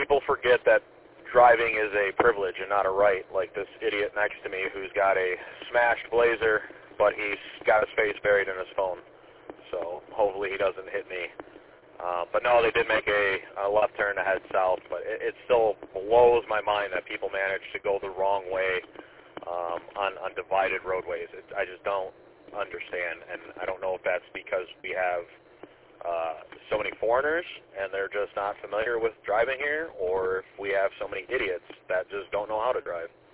people forget that driving is a privilege and not a right, like this idiot next to me who's got a smashed Blazer, but he's got his face buried in his phone. So hopefully he doesn't hit me. But no, they did make a left turn to head south, but it still blows my mind that people manage to go the wrong way on divided roadways. I just don't understand, and I don't know if that's because we have so many foreigners and they're just not familiar with driving here, or if we have so many idiots that just don't know how to drive.